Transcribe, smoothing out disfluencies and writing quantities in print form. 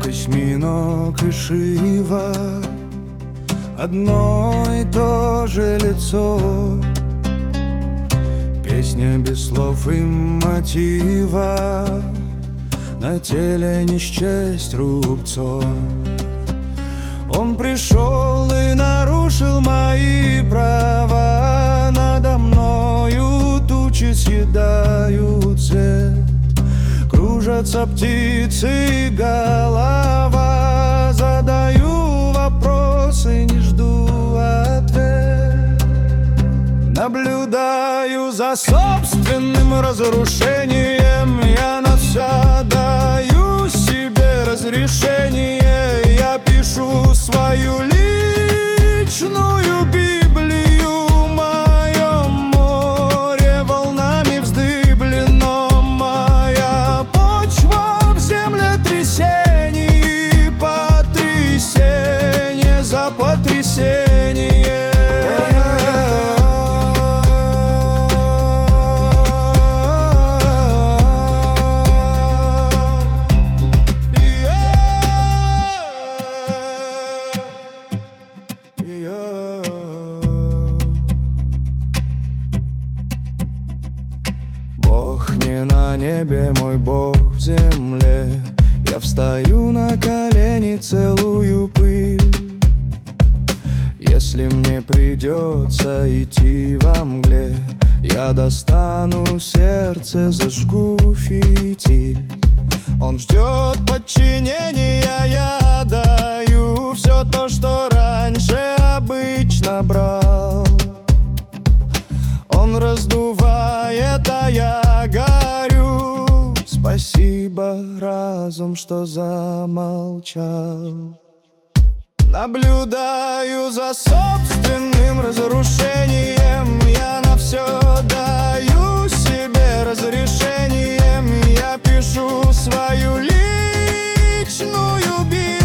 осьминог и Шива, одно и то же лицо. Песня без слов и мотива, на теле не счесть рубцов. Он пришел и нарушил мои права, надо мною тучи съедают цвет. Кружатся птицы, голова, задаю вопросы, не жду ответ. Наблюдаю за собственным разрушением, я на все даю себе разрешение. Я пишу свою личную Библию, мое море волнами вздыблено, моя почва в землетрясении, потрясение за потрясение. Бог не на небе, мой Бог в земле. Я встаю на колени, целую пыль. Если мне придется идти во мгле, я достану сердце, зажгу фитиль. Он ждет подчинения, я даю все то, что раньше обычно брал. Он раздувает, а я горю. Спасибо, разум, что замолчал. Наблюдаю за собственным разрушением, я на все даю себе разрешением. Я пишу свою личную Библию.